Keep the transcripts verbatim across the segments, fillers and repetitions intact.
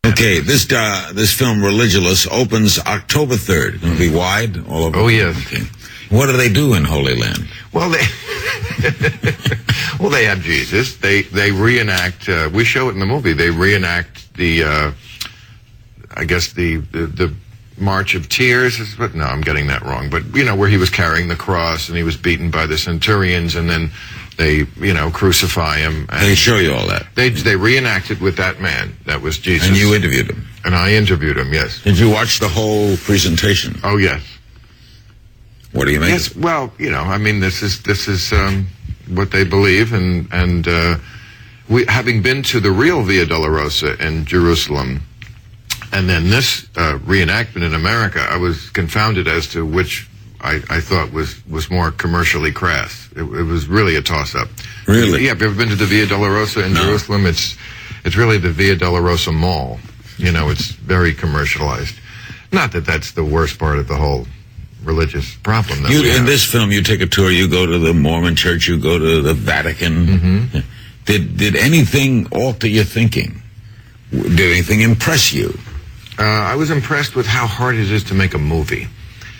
Okay, this uh, this film, Religulous, opens October third. Going to be wide all over. Oh, yes. Okay. What do they do in Holy Land? Well, they well they have Jesus. They they reenact. Uh, we show it in the movie. They reenact the, uh, I guess the, the the March of Tears. Is what? No, I'm getting that wrong. But you know, where he was carrying the cross and he was beaten by the centurions, and then they you know crucify him. And They show you all that. They they reenacted with that man. That was Jesus. And you interviewed him. And I interviewed him. Yes. Did you watch the whole presentation? Oh yes. What do you make? Yes, well, you know, I mean, this is this is um, what they believe, and and uh, we, having been to the real Via Dolorosa in Jerusalem, and then this uh, reenactment in America, I was confounded as to which I, I thought was was more commercially crass. It, it was really a toss-up. Really? Yeah. Have you ever been to the Via Dolorosa in No. Jerusalem? It's it's really the Via Dolorosa Mall. You know, it's very commercialized. Not that that's the worst part of the whole religious problem that You, we in have. this film, you take a tour. You go to the Mormon Church. You go to the Vatican. Mm-hmm. Did did anything alter your thinking? Did anything impress you? Uh, I was impressed with how hard it is to make a movie,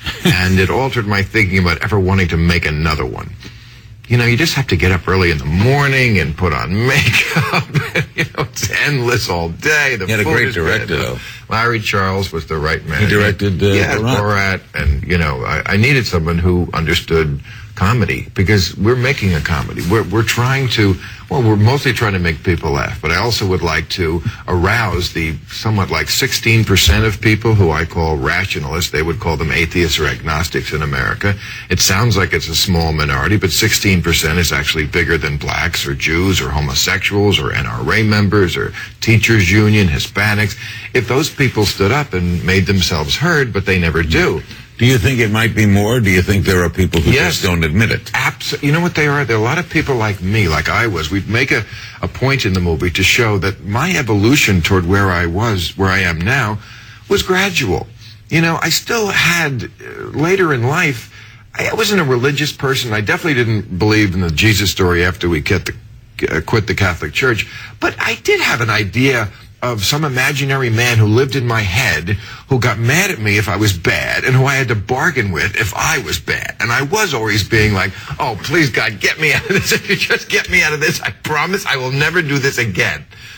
and it altered my thinking about ever wanting to make another one. You know, you just have to get up early in the morning and put on makeup. you know, it's endless all day. The You had a food great is director, bad. though. Larry Charles was the right man. He directed uh, yeah, Borat. Borat, and you know, I, I needed someone who understood comedy because we're making a comedy. We're we're trying to, well, we're mostly trying to make people laugh, but I also would like to arouse the somewhat like sixteen percent of people who I call rationalists. They would call them atheists or agnostics in America. It sounds like it's a small minority, but sixteen percent is actually bigger than blacks or Jews or homosexuals or N R A members or teachers union, Hispanics. If those people stood up and made themselves heard, but they never do. Do you think it might be more? Do you think there are people who Yes. just don't admit it? Abs- you know what they are? There are a lot of people like me, like I was. We'd make a, a point in the movie to show that my evolution toward where I was, where I am now, was gradual. You know, I still had, uh, later in life, I, I wasn't a religious person. I definitely didn't believe in the Jesus story after we quit the, uh, quit the Catholic Church. But I did have an idea of some imaginary man who lived in my head, who got mad at me if I was bad, and who I had to bargain with if I was bad. And I was always being like, oh, please, God, get me out of this. If you just get me out of this, I promise I will never do this again.